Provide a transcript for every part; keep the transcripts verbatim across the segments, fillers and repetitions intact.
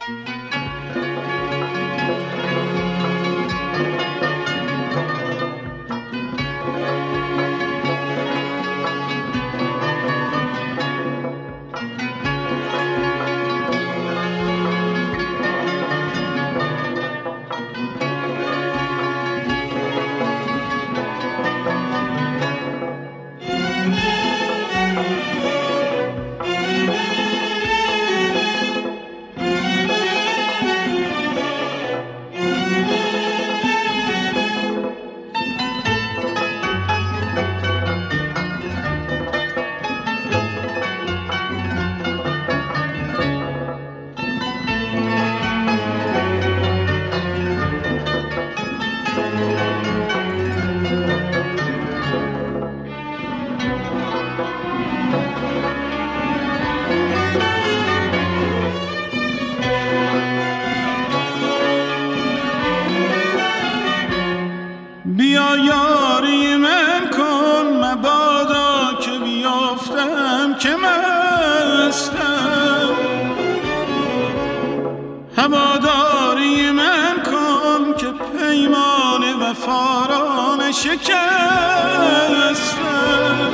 بیا یاری من کن مبادا که بیافتم که مستم، هواداری من کن که پیمان وفا را نشکستم.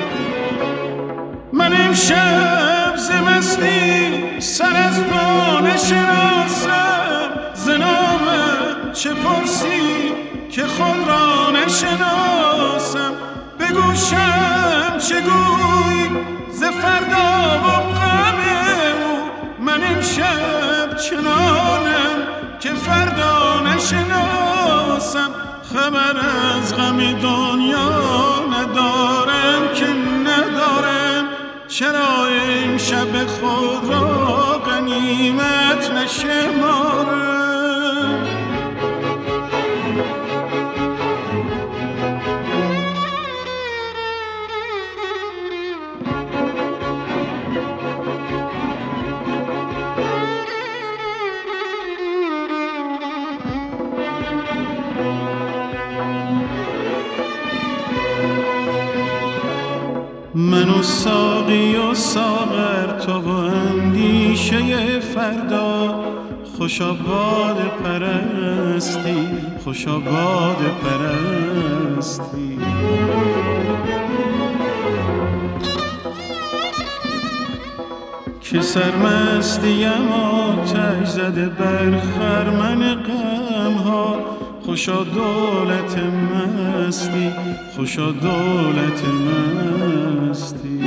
من امشب ز مستی سر از پا نشناسم، ز نامم چه پرسی که خود را نشناسم. به گوشم چه گویی ز فردا و غم او، من امشب چنانم که فردا نشناسم. خبر از غم دنیا ندارم که ندارم، چرا امشب خود را غنیمت نشمارم. من و ساقی و ساغر تو و اندیشه فردا، خوشا باد پرستی، خوشا باد پرستی. که سرمستیم آتش زده بر خرمن غمها، خوشا دولت مستی، خوشا دولت مستی.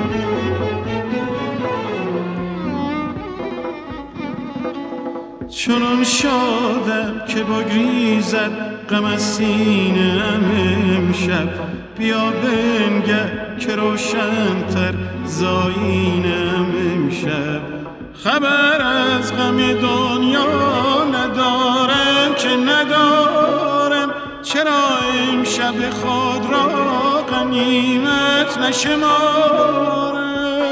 چنان شادم که بگریزد غم از سینه‌ام امشب، بیا بنگر که روشن‌تر ز آیینه‌ام امشب. خبر از غم دنیا ندارم که ندارم، چرا امشب خود را غنیمت نشمارم.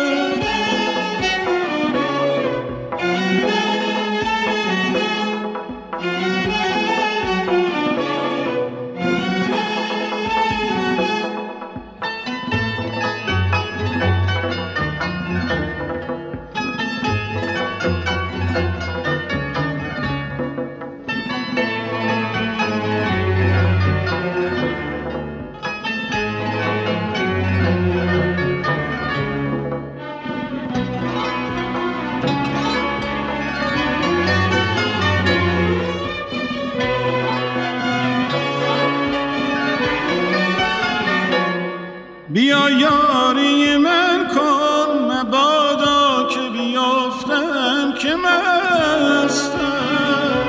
بیا یاری من کن مبادا که بیافتم که مستم،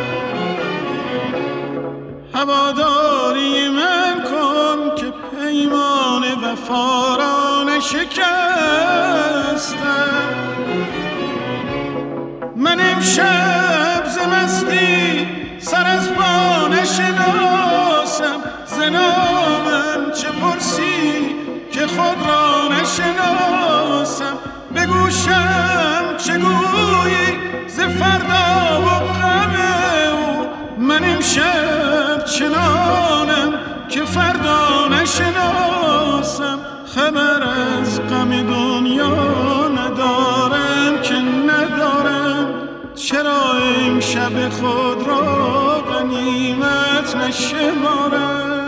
هواداری من کن که پیمان وفا را نشکستم. من امشب ز مستی سر از پا نشناسم، ز نامم چه پرسی که خود را نشناسم. به گوشم چه گویی ز فردا و غم او، من امشب چنانم که فردا نشناسم. خبر از غم دنیا ندارم که ندارم، چرا امشب خود را غنیمت نشمارم؟